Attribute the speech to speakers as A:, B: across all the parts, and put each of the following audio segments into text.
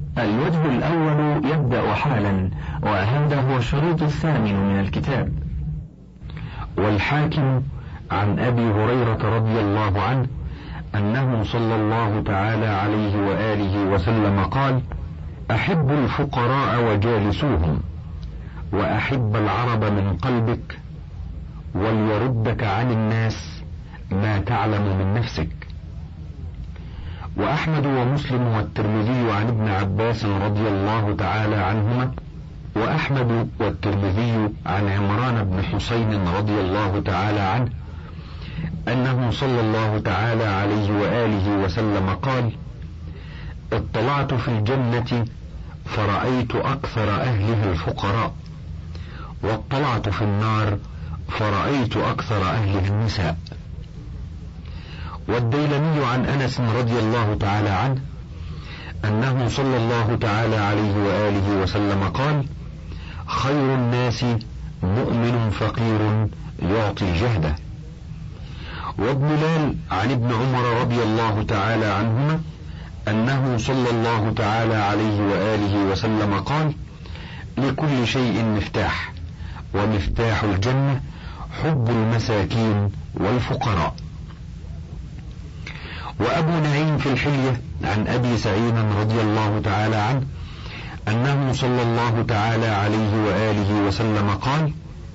A: الوجه الأول يبدأ حالا، وهذا هو الشريط الثامن من الكتاب.
B: والحاكم عن أبي هريرة رضي الله عنه أنه صلى الله تعالى عليه وآله وسلم قال: أحب الفقراء وجالسوهم، وأحب العرب من قلبك، وليردك عن الناس ما تعلم من نفسك. وأحمد ومسلم والترمذي عن ابن عباس رضي الله تعالى عنهما، وأحمد والترمذي عن عمران بن حسين رضي الله تعالى عنه أنه صلى الله تعالى عليه وآله وسلم قال: اطلعت في الجنة فرأيت أكثر أهلها الفقراء، واطلعت في النار فرأيت أكثر أهلها النساء. والديلمي عن أنس رضي الله تعالى عنه أنه صلى الله تعالى عليه وآله وسلم قال: خير الناس مؤمن فقير يعطي جهده. وابن عن ابن عمر رضي الله تعالى عنهما أنه صلى الله تعالى عليه وآله وسلم قال: لكل شيء مفتاح، ومفتاح الجنة حب المساكين والفقراء. وأبو نعيم في الحلية عن أبي سعيد رضي الله تعالى عنه أنه صلى الله تعالى عليه وآله وسلم قال: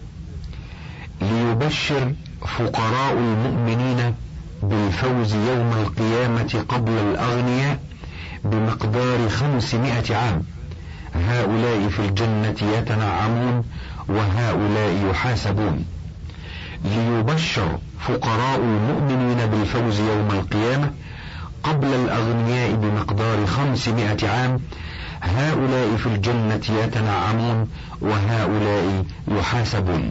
B: ليبشر فقراء المؤمنين بالفوز يوم القيامة قبل الأغنياء بمقدار 500 عام، هؤلاء في الجنة يتنعمون وهؤلاء يحاسبون. ليبشر فقراء المؤمنين بالفوز يوم القيامة قبل الأغنياء بمقدار 500 عام، هؤلاء في الجنة يتنعمون وهؤلاء يحاسبون.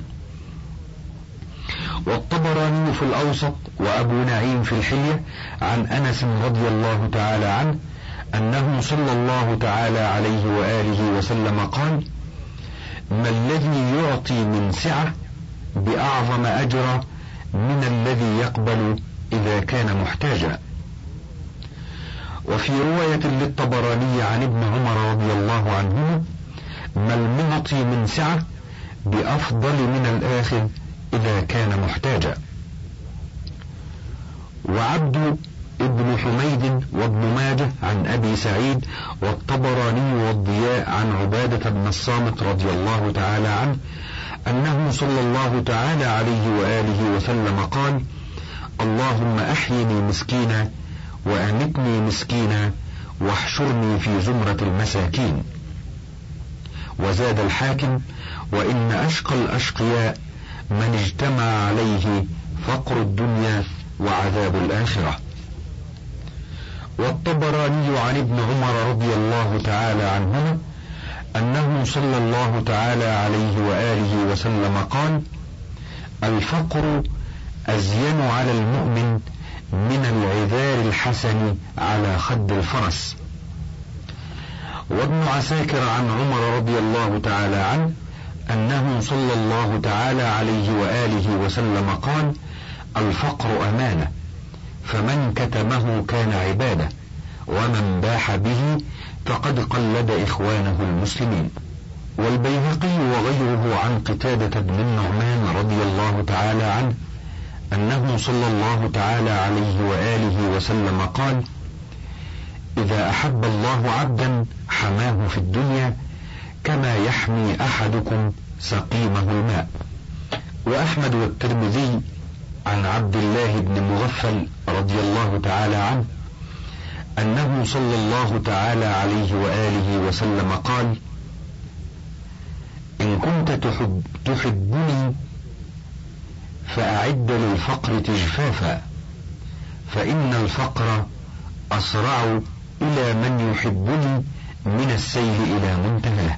B: والطبراني في الأوسط وأبو نعيم في الحلية عن أنس رضي الله تعالى عنه أنه صلى الله تعالى عليه وآله وسلم قال: ما الذي يعطي من سعة بأعظم أجر من الذي يقبل إذا كان محتاجا. وفي رواية للطبراني عن ابن عمر رضي الله عنهما: ما المعطي من سعة بأفضل من الآخذ إذا كان محتاجا. وعبد ابن حميد وابن ماجه عن أبي سعيد والطبراني والضياء عن عبادة بن الصامت رضي الله تعالى عنه أنه صلى الله تعالى عليه وآله وسلم قال: اللهم أحيني مسكينا وأمتني مسكينا واحشرني في زمرة المساكين. وزاد الحاكم: وإن أشقى الأشقياء من اجتمع عليه فقر الدنيا وعذاب الآخرة. والطبراني عن ابن عمر رضي الله تعالى عنهما أنه صلى الله تعالى عليه وآله وسلم قال: الفقر أزين على المؤمن من العذار الحسن على خد الفرس. وابن عساكر عن عمر رضي الله تعالى عنه أنه صلى الله تعالى عليه وآله وسلم قال: الفقر أمانة، فمن كتمه كان عبادة، ومن باح به فقد قلد إخوانه المسلمين. والبيهقي وغيره عن قتادة بن النعمان رضي الله تعالى عنه أنه صلى الله تعالى عليه وآله وسلم قال: إذا أحب الله عبدا حماه في الدنيا كما يحمي أحدكم سقيمه الماء. وأحمد والترمذي عن عبد الله بن مغفل رضي الله تعالى عنه أنه صلى الله تعالى عليه وآله وسلم قال: إن كنت تحبني فأعد للفقر تجفافا، فإن الفقر أسرع إلى من يحبني من السيل إلى منتهاه.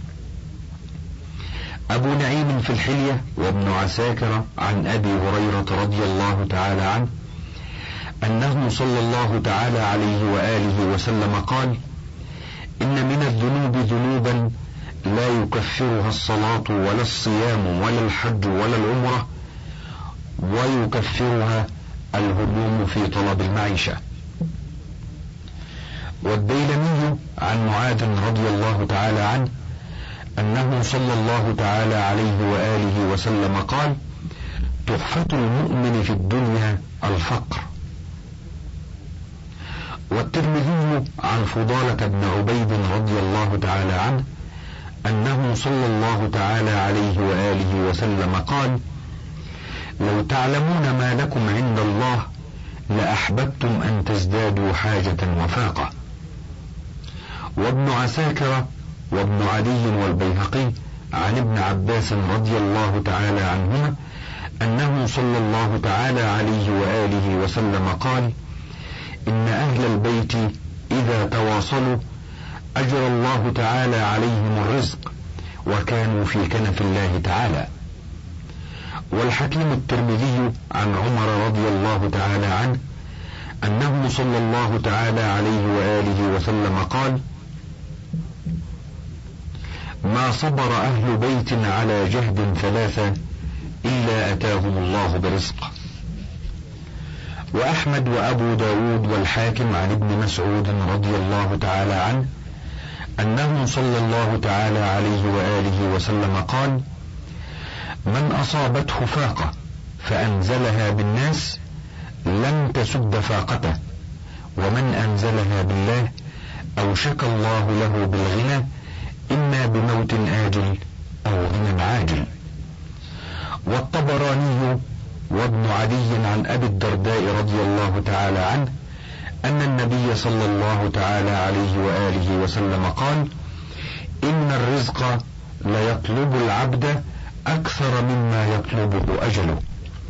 B: أبو نعيم في الحلية وابن عساكر عن أبي هريرة رضي الله تعالى عنه أنه صلى الله تعالى عليه وآله وسلم قال: إن من الذنوب ذنوبا لا يكفرها الصلاة ولا الصيام ولا الحج ولا العمرة، ويكفرها الهموم في طلب المعيشة. والديلمي عن معاذ رضي الله تعالى عنه أنه صلى الله تعالى عليه وآله وسلم قال: تحفة المؤمن في الدنيا الفقر. والترمذي عن فضالة بن عبيد رضي الله تعالى عنه أنه صلى الله تعالى عليه وآله وسلم قال: لو تعلمون ما لكم عند الله لأحببتم أن تزدادوا حاجة وفاقة. وابن عساكر وابن علي والبيهقي عن ابن عباس رضي الله تعالى عنهما أنه صلى الله تعالى عليه وآله وسلم قال: إن أهل البيت إذا تواصلوا أجرى الله تعالى عليهم الرزق وكانوا في كنف الله تعالى. والحكيم الترمذي عن عمر رضي الله تعالى عنه أنه صلى الله تعالى عليه وآله وسلم قال: ما صبر أهل بيت على جهد ثلاثة إلا أتاهم الله برزق. وأحمد وأبو داود والحاكم عن ابن مسعود رضي الله تعالى عنه أنه صلى الله تعالى عليه وآله وسلم قال: من أصابته فاقة فأنزلها بالناس لم تسد فاقته، ومن أنزلها بالله أوشك الله له بالغنى إما بموت آجل أو غنى عاجل. والطبراني وابن علي عن أبي الدرداء رضي الله تعالى عنه أن النبي صلى الله تعالى عليه وآله وسلم قال: إن الرزق ليطلب العبد أكثر مما يطلبه أجله.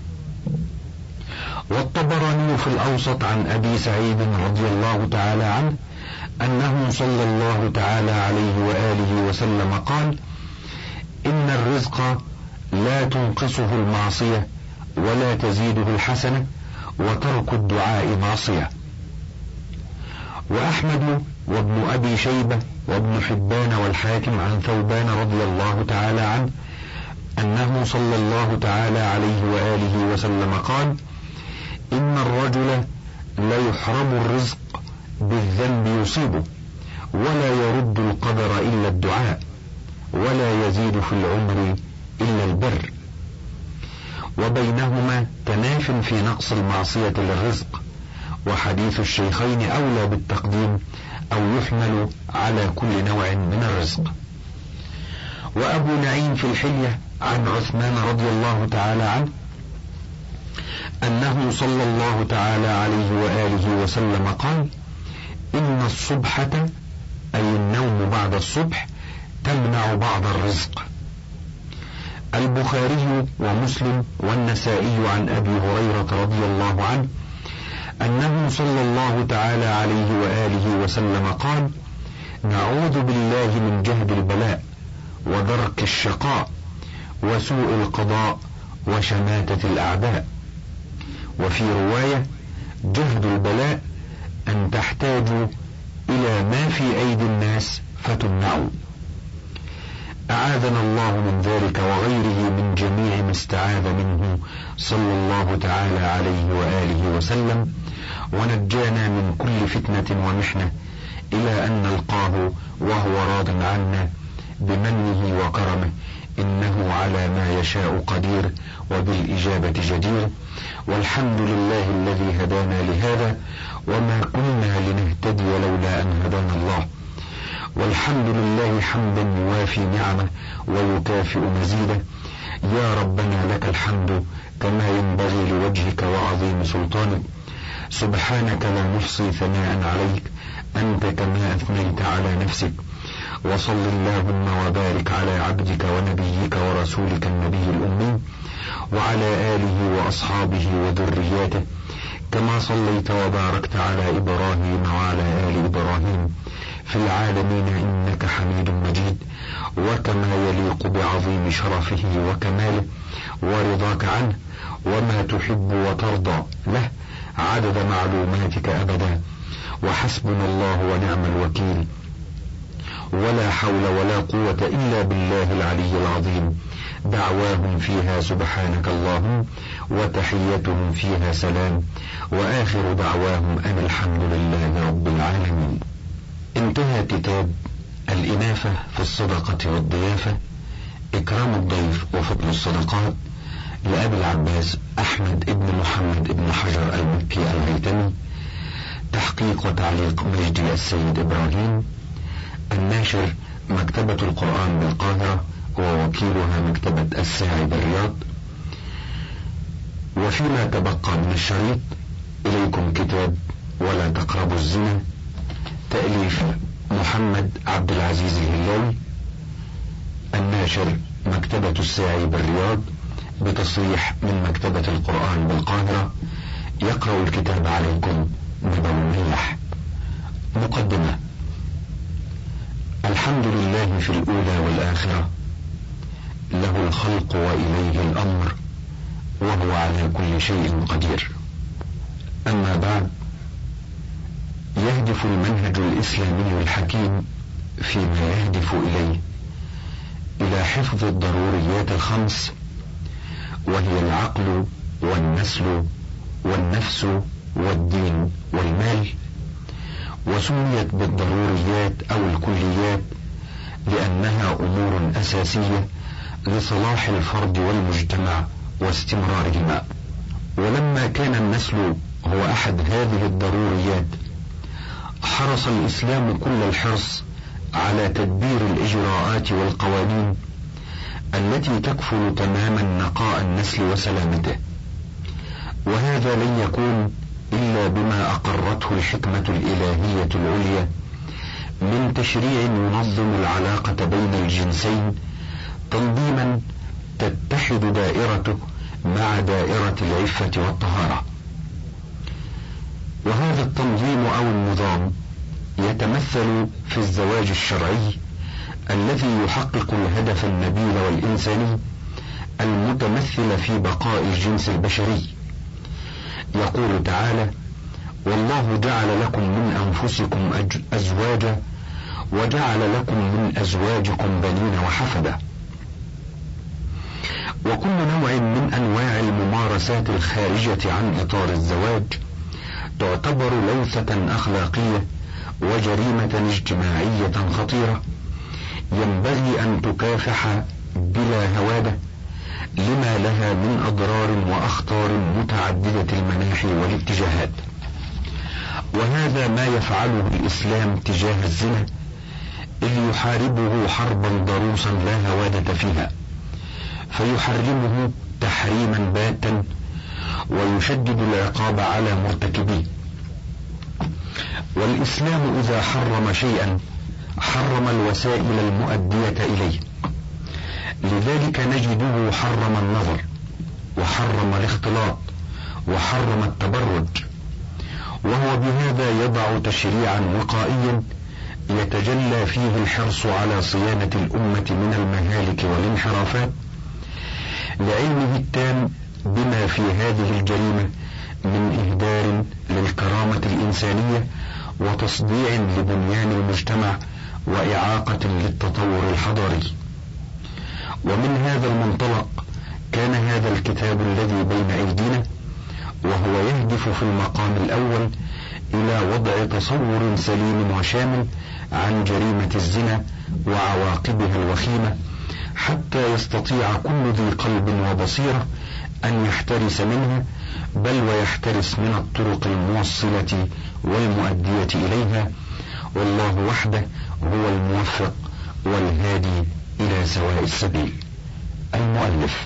B: والطبراني في الأوسط عن أبي سعيد رضي الله تعالى عنه أنه صلى الله تعالى عليه وآله وسلم قال: إن الرزق لا تنقصه المعصية ولا تزيده الحسنة، وترك الدعاء معصية. وأحمد وابن أبي شيبة وابن حبان والحاكم عن ثوبان رضي الله تعالى عنه أنه صلى الله تعالى عليه وآله وسلم قال: إن الرجل ليحرم الرزق بالذنب يصيبه، ولا يرد القدر إلا الدعاء، ولا يزيد في العمر إلا البر. وبينهما تناف في نقص المعصية للرزق، وحديث الشيخين أولى بالتقديم أو يحمل على كل نوع من الرزق. وأبو نعيم في الحلية عن عثمان رضي الله تعالى عنه أنه صلى الله تعالى عليه وآله وسلم قال: إن الصبحة أي النوم بعد الصبح تمنع بعض الرزق. البخاري ومسلم والنسائي عن أبي هريرة رضي الله عنه أنه صلى الله تعالى عليه وآله وسلم قال: نعوذ بالله من جهد البلاء ودرك الشقاء وسوء القضاء وشماتة الأعداء. وفي رواية: جهد البلاء أن تحتاجوا إلى ما في أيدي الناس فتمنعوا. أعاذنا الله من ذلك وغيره من جميع ما استعاذ منه صلى الله تعالى عليه وآله وسلم، ونجانا من كل فتنة ومحنة إلى أن نلقاه وهو راض عنا بمنه وكرمه، إنه على ما يشاء قدير وبالإجابة جدير. والحمد لله الذي هدانا لهذا وما كنا لنهتدي لولا أن هدانا الله. والحمد لله حمدا يوافي نعمه ويكافئ مزيده. يا ربنا لك الحمد كما ينبغي لوجهك وعظيم سلطانك. سبحانك لا نحصي ثناء عليك أنت كما أثنيت على نفسك. وصل اللهم وبارك على عبدك ونبيك ورسولك النبي الأمي وعلى آله وأصحابه وذرياته كما صليت وباركت على إبراهيم وعلى آل إبراهيم في العالمين إنك حميد مجيد. وكما يليق بعظيم شرفه وكماله ورضاك عنه وما تحب وترضى له عدد معلوماتك أبدا. وحسبنا الله ونعم الوكيل، ولا حول ولا قوة إلا بالله العلي العظيم. دعواهم فيها سبحانك اللهم وتحيتهم فيها سلام، وآخر دعواهم أن الحمد لله رب العالمين. انتهى كتاب الإنافة في الصدقة والضيافة، إكرام الضيف وفضل الصدقات، لأبي العباس أحمد ابن محمد ابن حجر المكي الهيثمي، تحقيق وتعليق مجدي السيد إبراهيم. الناشر مكتبة القرآن بالقاهرة، ووكيلها مكتبة الساعي بالرياض. وفيما تبقى من الشريط إليكم كتاب ولا تقربوا الزنا، تأليف محمد عبد العزيز الهلاوي. الناشر مكتبة الساعي بالرياض، بتصريح من مكتبة القرآن بالقاهرة. يقرأ الكتاب عليكم نبوي ملح. مقدمة. الحمد لله في الأولى والآخرة، له الخلق وإليه الأمر، وهو على كل شيء قدير. أما بعد، يهدف المنهج الإسلامي الحكيم فيما يهدف إليه إلى حفظ الضروريات الخمس، وهي العقل والنسل والنفس والدين والمال، وسميت بالضروريات أو الكليات لأنها أمور أساسية لصلاح الفرد والمجتمع واستمرارهما. ولما كان النسل هو أحد هذه الضروريات، حرص الإسلام كل الحرص على تدبير الإجراءات والقوانين التي تكفل تماما نقاء النسل وسلامته، وهذا لن يكون إلا بما أقرته الحكمة الإلهية العليا من تشريع ينظم العلاقة بين الجنسين تنظيما تتحد دائرته مع دائرة العفة والطهارة. وهذا التنظيم أو النظام يتمثل في الزواج الشرعي الذي يحقق الهدف النبيل والإنساني المتمثل في بقاء الجنس البشري. يقول تعالى: والله جعل لكم من أنفسكم أزواجا وجعل لكم من أزواجكم بنين وحفدة. وكل نوع من أنواع الممارسات الخارجة عن إطار الزواج تعتبر لوثة أخلاقية وجريمة اجتماعية خطيرة ينبغي أن تكافح بلا هوادة، لما لها من أضرار وأخطار متعددة المناحي والاتجاهات. وهذا ما يفعله الإسلام تجاه الزنا، إذ يحاربه حربا ضروسا لا هوادة فيها، فيحرمه تحريما باتا ويشدد العقاب على مرتكبيه. والإسلام إذا حرم شيئا حرم الوسائل المؤدية إليه، لذلك نجده حرم النظر، وحرم الاختلاط، وحرم التبرج، وهو بهذا يضع تشريعا وقائيا يتجلى فيه الحرص على صيانة الأمة من المهالك والانحرافات، لعلمه التام بما في هذه الجريمة من إهدار للكرامة الإنسانية وتصديع لبنيان المجتمع وإعاقة للتطور الحضاري. ومن هذا المنطلق كان هذا الكتاب الذي بين أيدينا، وهو يهدف في المقام الأول إلى وضع تصور سليم وشامل عن جريمة الزنا وعواقبها الوخيمة، حتى يستطيع كل ذي قلب وبصيرة أن يحترس منها، بل ويحترس من الطرق الموصلة والمؤدية إليها. والله وحده هو الموفق والهادي إلى سواء السبيل. المؤلف.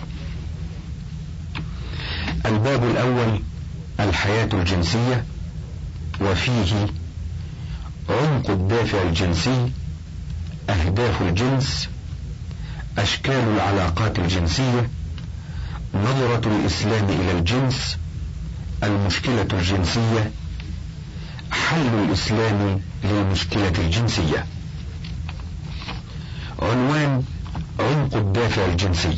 B: الباب الأول: الحياة الجنسية، وفيه عمق الدافع الجنسي، أهداف الجنس، أشكال العلاقات الجنسية، نظرة الإسلام إلى الجنس، المشكلة الجنسية، حل الإسلام للمشكلة الجنسية. عنوان: عمق الدافع الجنسي.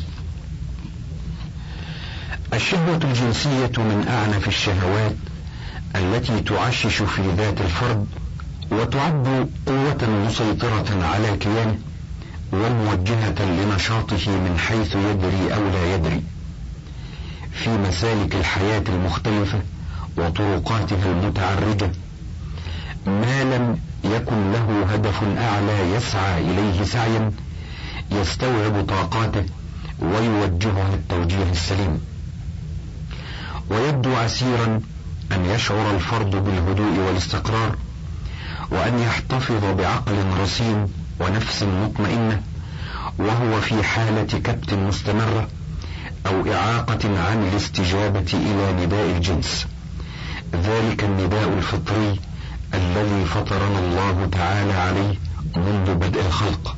B: الشهوة الجنسية من أعنف الشهوات التي تعشش في ذات الفرد، وتعد قوة مسيطرة على كيانه وموجهة لنشاطه من حيث يدري أو لا يدري في مسالك الحياة المختلفة وطرقاتها المتعرجة، ما لم يكن له هدف أعلى يسعى إليه سعيا يستوعب طاقاته ويوجهها التوجيه السليم. ويبدو عسيرا أن يشعر الفرد بالهدوء والاستقرار، وأن يحتفظ بعقل رصين ونفس مطمئنة وهو في حالة كبت مستمرة أو إعاقة عن الاستجابة إلى نداء الجنس، ذلك النداء الفطري الذي فطرنا الله تعالى عليه منذ بدء الخلق.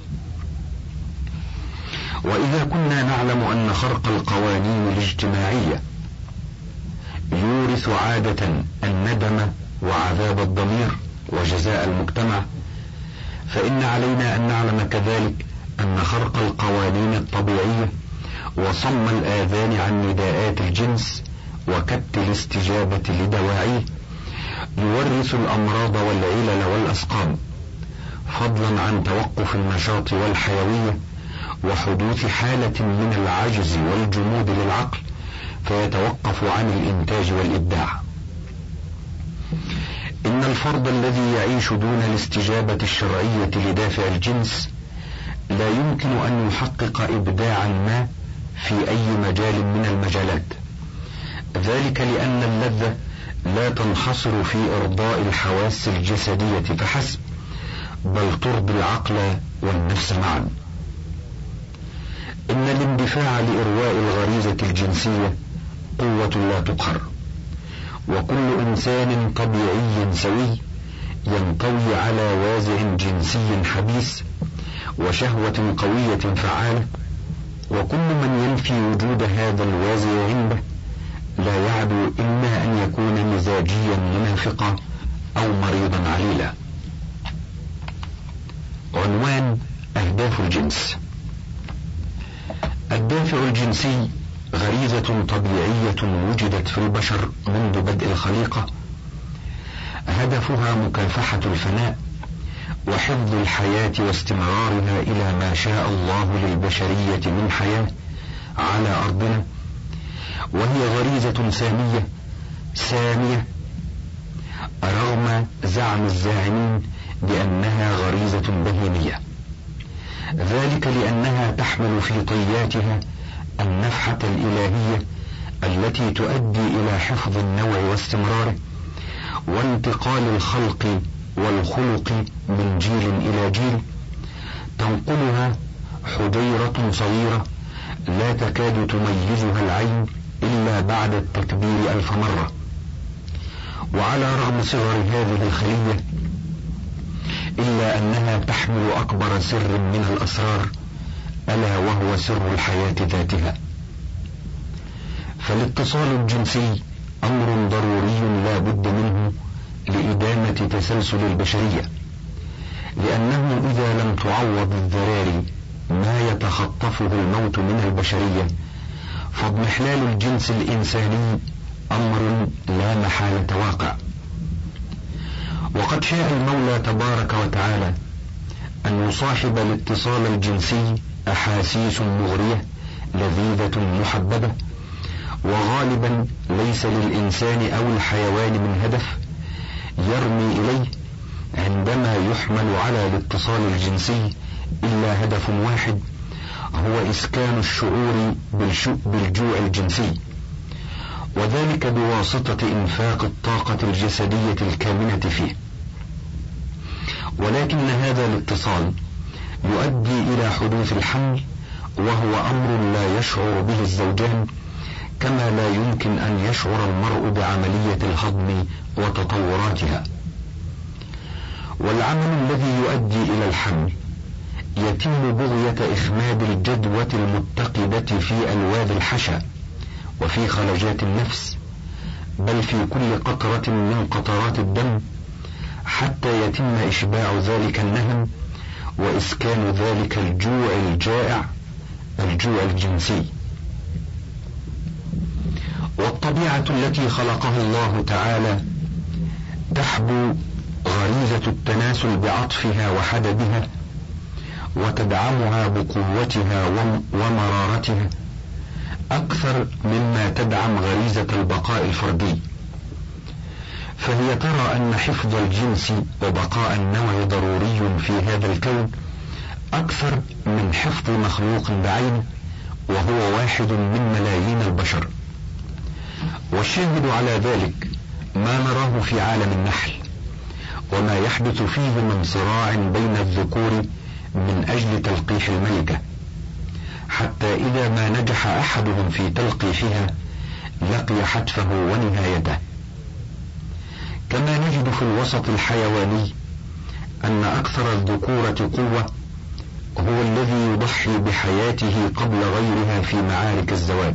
B: وإذا كنا نعلم أن خرق القوانين الاجتماعية يورث عادة الندم وعذاب الضمير وجزاء المجتمع، فإن علينا أن نعلم كذلك أن خرق القوانين الطبيعية وصم الآذان عن نداءات الجنس وكبت الاستجابة لدواعيه يورث الأمراض والعلل والأسقام، فضلا عن توقف النشاط والحيوية وحدوث حالة من العجز والجمود للعقل فيتوقف عن الإنتاج والإبداع. إن الفرد الذي يعيش دون الاستجابة الشرعية لدافع الجنس لا يمكن أن يحقق إبداعا ما في أي مجال من المجالات، ذلك لأن اللذة لا تنحصر في إرضاء الحواس الجسدية فحسب، بل ترضي العقل والنفس معا. إن الاندفاع لإرواء الغريزة الجنسية قوة لا تقهر، وكل إنسان طبيعي سوي ينطوي على وازع جنسي حبيس وشهوة قوية فعالة، وكل من ينفي وجود هذا الوازع عنده لا يعدو إما أن يكون مزاجيا منافقا أو مريضا عليلا. عنوان: أهداف الجنس. الدافع الجنسي غريزة طبيعية وجدت في البشر منذ بدء الخليقة، هدفها مكافحة الفناء وحفظ الحياة واستمرارها إلى ما شاء الله للبشرية من حياة على أرضنا، وهي غريزة سامية رغم زعم الزاعمين بأنها غريزة بهيمية، ذلك لأنها تحمل في طياتها النفحة الإلهية التي تؤدي إلى حفظ النوع واستمراره وانتقال الخلق والخلق من جيل إلى جيل، تنقلها حجيرة صغيرة لا تكاد تميزها العين إلا بعد التكبير 1000 مرة. وعلى رغم صغر هذه الخلية إلا أنها تحمل أكبر سر من الأسرار، ألا وهو سر الحياة ذاتها. فالاتصال الجنسي أمر ضروري لا بد منه لإدامة تسلسل البشرية، لأنه إذا لم تعوض الذراري ما يتخطفه الموت من البشرية فاضمحلال الجنس الإنساني أمر لا محالة واقع. وقد شاء المولى تبارك وتعالى أن يصاحب الاتصال الجنسي أحاسيس مغرية لذيذة محببة، وغالبا ليس للإنسان أو الحيوان من هدف يرمي إليه عندما يحمل على الاتصال الجنسي إلا هدف واحد، هو إسكان الشعور بالجوع الجنسي، وذلك بواسطة إنفاق الطاقة الجسدية الكامنة فيه. ولكن هذا الاتصال يؤدي إلى حدوث الحمل، وهو أمر لا يشعر به الزوجان، كما لا يمكن أن يشعر المرء بعملية الهضم وتطوراتها. والعمل الذي يؤدي إلى الحمل يتم بغية إخماد الجدوى المتقدة في ألواذ الحشا وفي خلجات النفس، بل في كل قطرة من قطرات الدم، حتى يتم إشباع ذلك النهم وإسكان ذلك الجوع الجائع، الجوع الجنسي. والطبيعة التي خلقها الله تعالى تحبو غريزة التناسل بعطفها وحدبها، وتدعمها بقوتها ومرارتها أكثر مما تدعم غريزة البقاء الفردي. فهي ترى أن حفظ الجنس وبقاء النوع ضروري في هذا الكون أكثر من حفظ مخلوق بعينه، وهو واحد من ملايين البشر. والشاهد على ذلك ما نراه في عالم النحل، وما يحدث فيه من صراع بين الذكور من أجل تلقيح الملكة، حتى إذا ما نجح أحدهم في تلقيحها لقي حتفه ونهايته. كما نجد في الوسط الحيواني أن أكثر الذكورة قوة هو الذي يضحي بحياته قبل غيرها في معارك الزواج،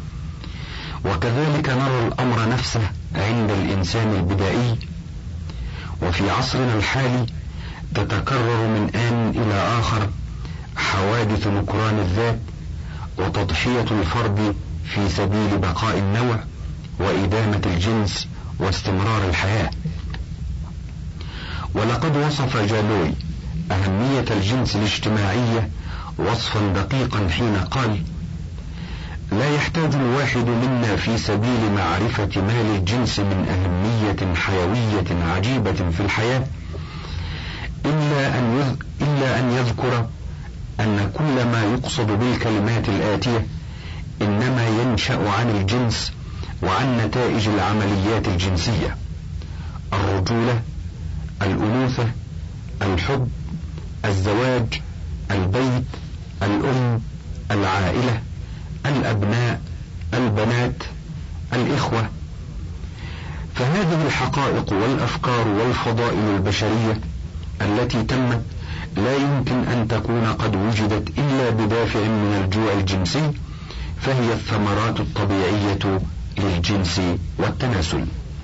B: وكذلك نرى الأمر نفسه عند الإنسان البدائي. وفي عصرنا الحالي تتكرر من آن إلى آخر حوادث نكران الذات وتضحية الفرد في سبيل بقاء النوع وإدامة الجنس واستمرار الحياة. ولقد وصف جالوي أهمية الجنس الاجتماعية وصفا دقيقا حين قال: لا يحتاج الواحد منا في سبيل معرفة ما للجنس من أهمية حيوية عجيبة في الحياة إلا أن يذكر أن كل ما يقصد بالكلمات الآتية إنما ينشأ عن الجنس وعن نتائج العمليات الجنسية: الرجولة، الأنوثة، الحب، الزواج، البيت، الأم، العائلة، الأبناء، البنات، الإخوة. فهذه الحقائق والأفكار والفضائل البشرية التي تمت لا يمكن أن تكون قد وجدت إلا بدافع من الجوع الجنسي، فهي الثمرات الطبيعية للجنس والتناسل.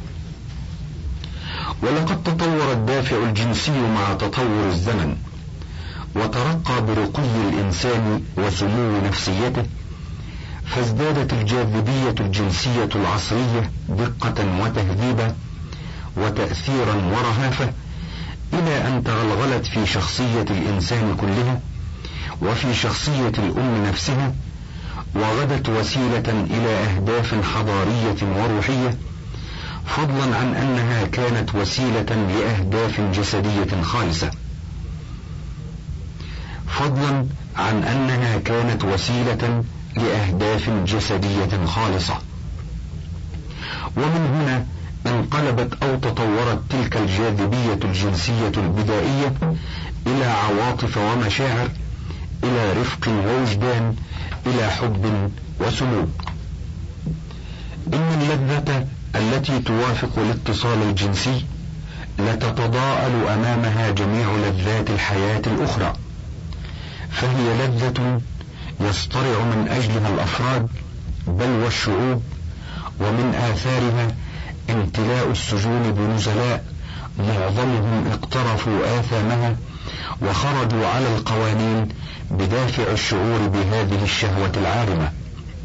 B: ولقد تطور الدافع الجنسي مع تطور الزمن، وترقى برقي الإنسان وسمو نفسيته، فازدادت الجاذبية الجنسية العصرية دقة وتهذيبا وتأثيرا ورهافة، إلى أن تغلغلت في شخصية الإنسان كلها وفي شخصية الأم نفسها، وغدت وسيلة إلى أهداف حضارية وروحية، فضلا عن أنها كانت وسيلة لأهداف جسدية خالصة. ومن هنا انقلبت أو تطورت تلك الجاذبية الجنسية البدائية إلى عواطف ومشاعر، إلى رفق ووجدان، إلى حب وسلوك. إن اللذة التي توافق الاتصال الجنسي لتتضاءل أمامها جميع لذات الحياة الأخرى، فهي لذة يصطرع من أجلها الأفراد بل والشعوب، ومن آثارها امتلاء السجون بنزلاء معظمهم اقترفوا آثامها وخرجوا على القوانين بدافع الشعور بهذه الشهوة العارمة.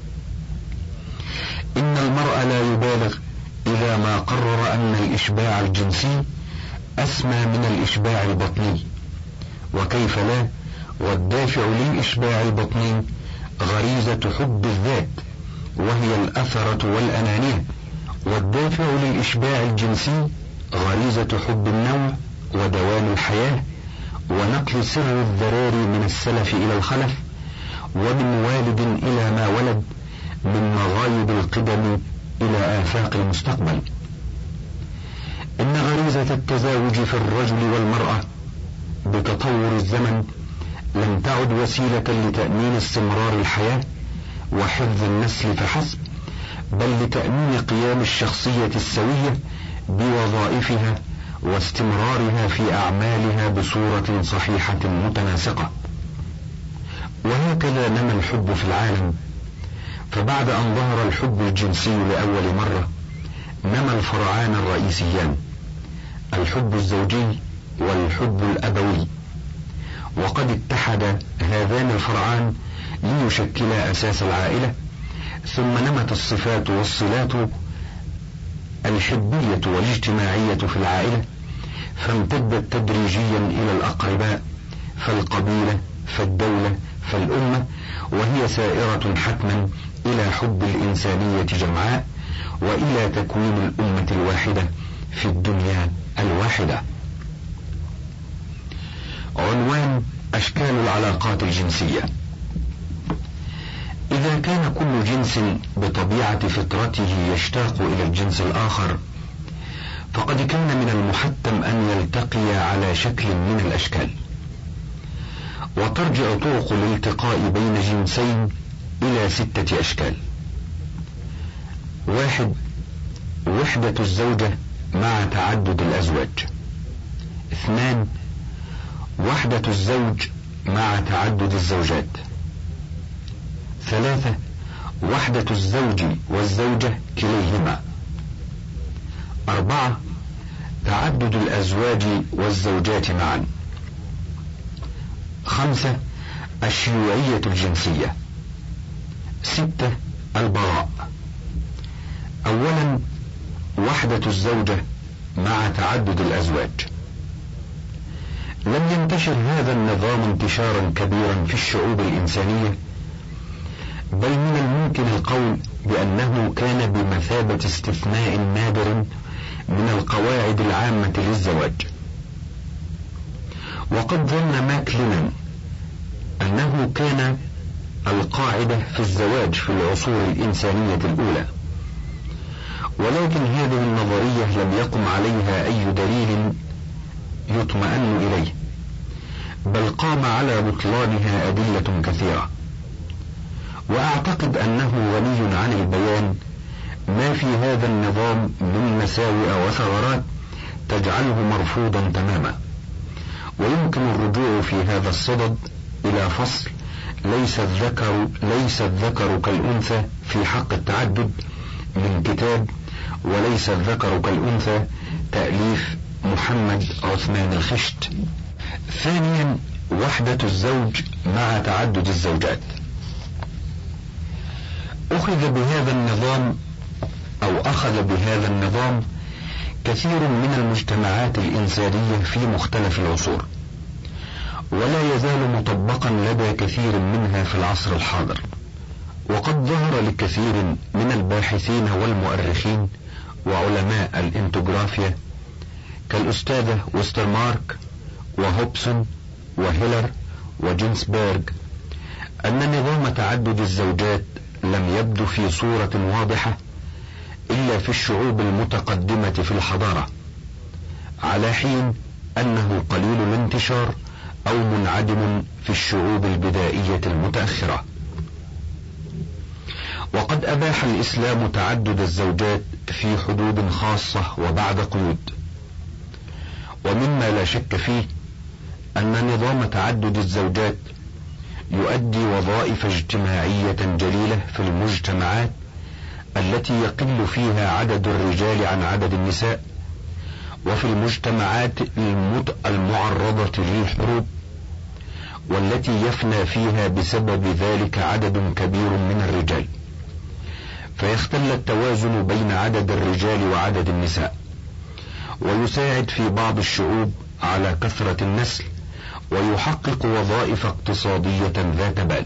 B: إن المرء لا يبالغ إذا ما قرر أن الإشباع الجنسي أسمى من الإشباع البطني، وكيف لا، والدافع للإشباع البطني غريزة حب الذات وهي الأثرة والأنانية، والدافع للإشباع الجنسي غريزة حب النوع ودوام الحياة ونقل سر الذرار من السلف إلى الخلف، ومن والد إلى ما ولد، من مغايب القدم إلى آفاق المستقبل. إن غريزة التزاوج في الرجل والمرأة بتطور الزمن لم تعد وسيلة لتأمين استمرار الحياة وحفظ النسل فحسب، بل لتأمين قيام الشخصية السوية بوظائفها واستمرارها في أعمالها بصورة صحيحة متناسقة. وهكذا نمى الحب في العالم، فبعد أن ظهر الحب الجنسي لأول مرة نمى الفرعان الرئيسيان: الحب الزوجي والحب الأبوي، وقد اتحد هذان الفرعان ليشكلا أساس العائلة، ثم نمت الصفات والصلات الحبية والاجتماعية في العائلة، فامتدت تدريجيا إلى الأقرباء، فالقبيلة، فالدولة، فالأمة، وهي سائرة حتما إلى حب الإنسانية جمعاء، وإلى تكوين الأمة الواحدة في الدنيا الواحدة. عنوان: أشكال العلاقات الجنسية. إذا كان كل جنس بطبيعة فطرته يشتاق إلى الجنس الآخر، فقد كان من المحتم أن يلتقي على شكل من الأشكال، وترجع طرق الالتقاء بين جنسين إلى 6 أشكال. 1. وحدة الزوجة مع تعدد الأزواج. 2. وحدة الزوج مع تعدد الزوجات. 3. وحدة الزوج والزوجة كليهما. 4. تعدد الأزواج والزوجات معا. 5. الشيوعية الجنسية. 6. البراء. أولا، وحدة الزوجة مع تعدد الأزواج. لم ينتشر هذا النظام انتشارا كبيرا في الشعوب الإنسانية، بل من الممكن القول بأنه كان بمثابة استثناء نادر من القواعد العامة للزواج. وقد ظن ماكلينان أنه كان القاعدة في الزواج في العصور الإنسانية الأولى، ولكن هذه النظرية لم يقم عليها أي دليل يطمئن إليه، بل قام على بطلانها أدلة كثيرة. وأعتقد أنه غني عن البيان ما في هذا النظام من مساوئ وثغرات تجعله مرفوضا تماما. ويمكن الرجوع في هذا الصدد إلى فصل ليس الذكر كالأنثى في حق التعدد من كتاب وليس الذكر كالأنثى تأليف محمد عثمان الخشت. ثانيا، وحدة الزوج مع تعدد الزوجات. أخذ بهذا النظام كثير من المجتمعات الإنسانية في مختلف العصور، ولا يزال مطبقا لدى كثير منها في العصر الحاضر. وقد ظهر لكثير من الباحثين والمؤرخين وعلماء الانتوغرافيا كالأستاذة وسترمارك وهوبسون وهيلر وجينسبيرغ أن نظام تعدد الزوجات لم يبدو في صورة واضحة إلا في الشعوب المتقدمة في الحضارة، على حين أنه قليل الانتشار أو منعدم في الشعوب البدائية المتأخرة. وقد أباح الإسلام تعدد الزوجات في حدود خاصة وبعد قيود. ومما لا شك فيه أن نظام تعدد الزوجات يؤدي وظائف اجتماعية جليلة في المجتمعات التي يقل فيها عدد الرجال عن عدد النساء، وفي المجتمعات المعرضة للحروب، والتي يفنى فيها بسبب ذلك عدد كبير من الرجال، فيختل التوازن بين عدد الرجال وعدد النساء، ويساعد في بعض الشعوب على كثرة النسل، ويحقق وظائف اقتصادية ذات بال.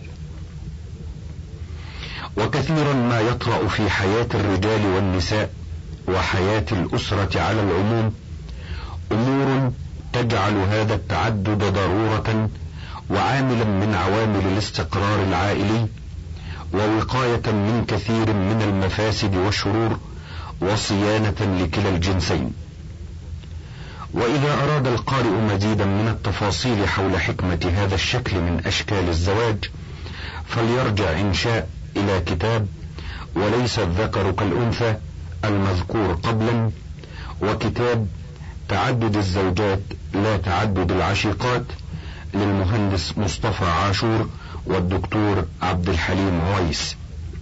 B: وكثيرا ما يطرأ في حياة الرجال والنساء وحياة الأسرة على العموم أمور تجعل هذا التعدد ضرورة وعاملا من عوامل الاستقرار العائلي، ووقاية من كثير من المفاسد والشرور، وصيانة لكلا الجنسين. وإذا أراد القارئ مزيدا من التفاصيل حول حكمة هذا الشكل من أشكال الزواج، فليرجع إن شاء إلى كتاب وليس الذكر كالأنثى المذكور قبلا، وكتاب تعدد الزوجات لا تعدد العشيقات للمهندس مصطفى عاشور والدكتور عبد الحليم عويس.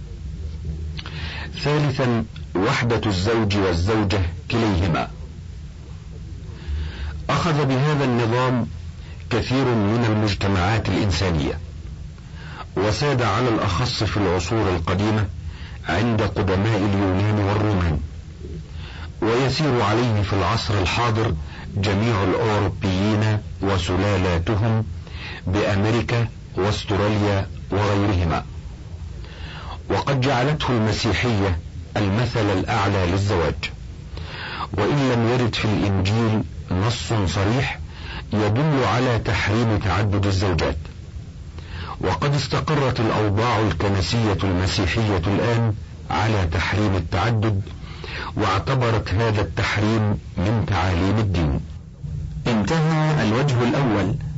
B: ثالثا، وحدة الزوج والزوجة كليهما. أخذ بهذا النظام كثير من المجتمعات الإنسانية، وساد على الأخص في العصور القديمة عند قدماء اليونان والرومان، ويسير عليه في العصر الحاضر جميع الأوروبيين وسلالاتهم بأمريكا واستراليا وغيرهما. وقد جعلته المسيحية المثل الأعلى للزواج، وإن لم يرد في الإنجيل نص صريح يدل على تحريم تعدد الزوجات. وقد استقرت الأوضاع الكنسية المسيحية الآن على تحريم التعدد، واعتبرت هذا التحريم من تعاليم الدين.
A: انتهى الوجه الأول